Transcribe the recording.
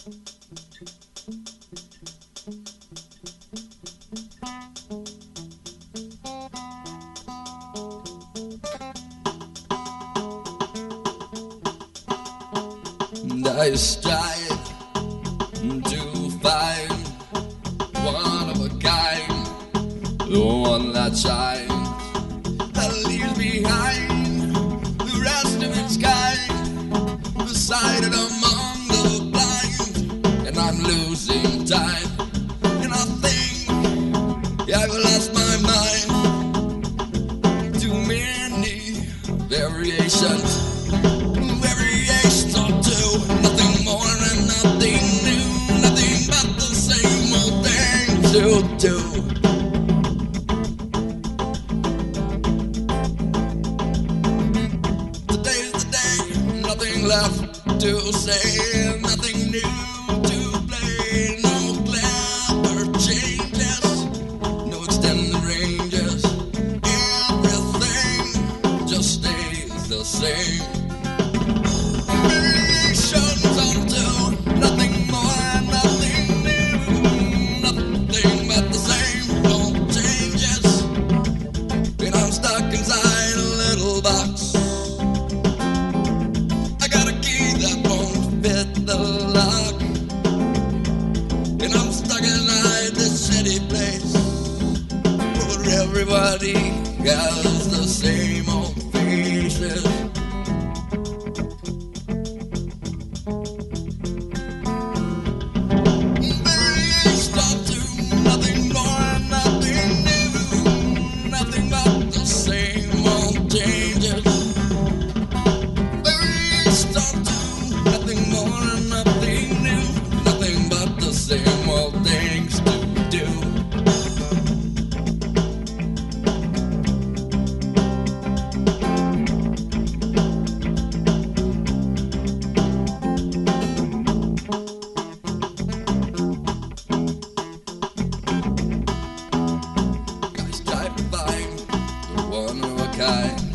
I strive to find one of a kind, the one that shines, that leaves behind the rest of its kind, beside it among the blind. And I'm losing time, and I think I've lost my mind. Too many variations. To do. Today's the day, nothing left to say, nothing new to play, no clever changes, no extended ranges, everything just stays the same. Variations onto nothing more, nothing new, nothing but the same, no changes. And I'm stuck inside a little box. I got a key that won't fit the lock, and I'm stuck inside this shitty place where everybody has the same old faces. One of a kind.